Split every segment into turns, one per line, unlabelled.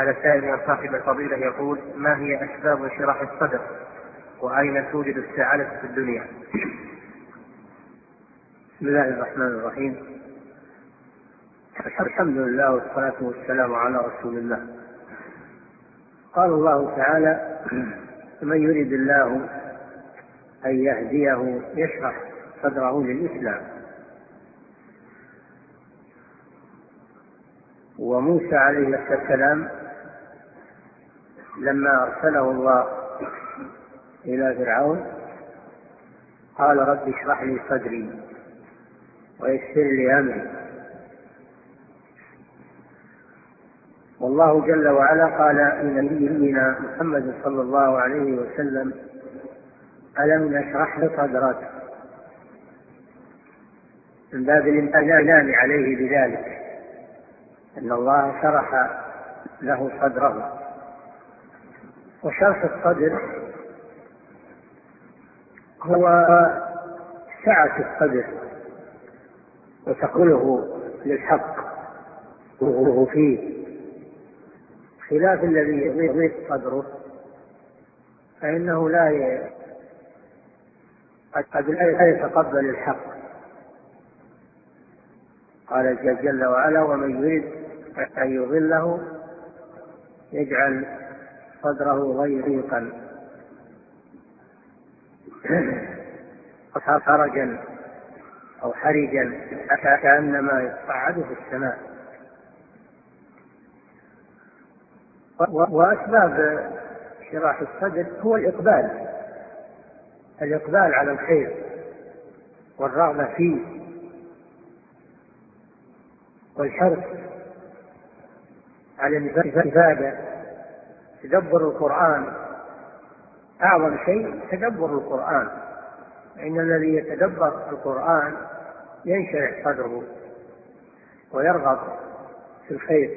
هذا السائل من صاحب الفضيلة يقول: ما هي أسباب انشراح الصدر؟ وأين توجد السعادة في الدنيا؟
بسم الله الرحمن الرحيم. الحمد لله والصلاة والسلام على رسول الله. قال الله تعالى: من يريد الله أن يهديه يشرح صدره للإسلام. وموسى عليه السلام لما أرسله الله إلى فرعون قال: رب اشرح لي صدري ويسر لي أمري. والله جل وعلا قال لنبينا محمد صلى الله عليه وسلم: ألم نشرح لك صدرك، من باب الامتنان عليه بذلك، أن الله شرح له صدره. وشرح الصدر هو سعة الصدر وتقله للحق وهو فيه، خلاف الذي يضيق صدره فإنه قد لا يتقبل الحق. قال جل وعلا: ومن يريد أن يضله يجعل صدره ضيقا حرجا أو حرجا كأنما يصعد في السماء. وأسباب شراح الصدر هو الإقبال على الخير والرغبة فيه والحرص على الإفادة. تدبر القرآن أعظم شيء، تدبر القرآن، إن الذي يتدبر القرآن ينشرح صدره ويرغب في الخير.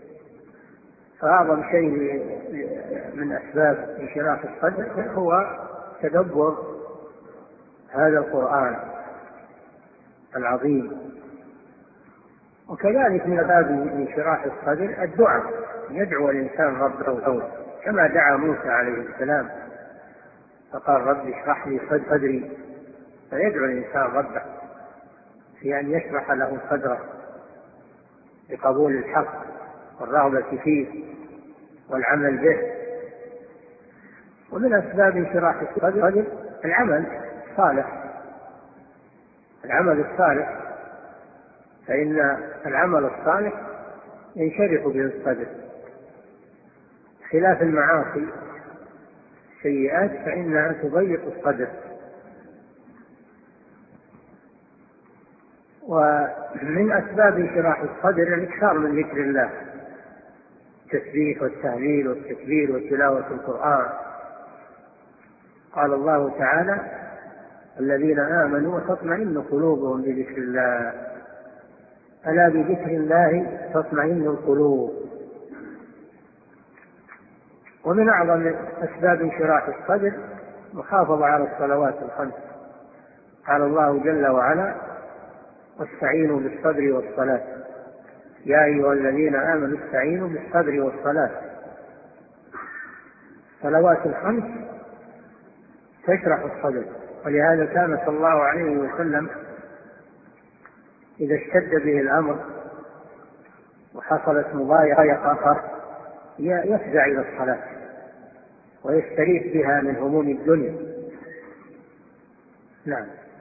فأعظم شيء من أسباب انشراح الصدر هو تدبر هذا القرآن العظيم. وكذلك من أسباب انشراح الصدر الدعاء، يدعو الإنسان ربه كما دعا موسى عليه السلام فقال: رب اشرح لي صدري. فيدعو الإنسان ربه في أن يشرح له صدره بقبول الحق والرغبة فيه والعمل به. ومن أسباب انشراح الصدر العمل الصالح، فإن العمل الصالح ينشرح به الصدر، خلاف المعاصي السيئات فإنها تضيق الصدر. ومن أسباب انشراح الصدر الإكثار من ذكر الله، التسبيح والتهليل والتكبير وتلاوة القرآن. قال الله تعالى: الذين آمنوا وتطمئن قلوبهم بذكر الله، ألا بذكر الله تطمئن القلوب. ومن أعظم أسباب انشراح الصدر محافظة على الصلوات الخمس. قال الله جل وعلا: واستعينوا بالصبر والصلاة، يا أيها الذين آمنوا استعينوا بالصبر والصلاة. الصلوات الخمس تشرح الصدر، ولهذا كان صلى الله عليه وسلم إذا اشتد به الأمر وحصلت مضايقة يفزع إلى الصلاة ويستريح بها من هموم الدنيا. نعم.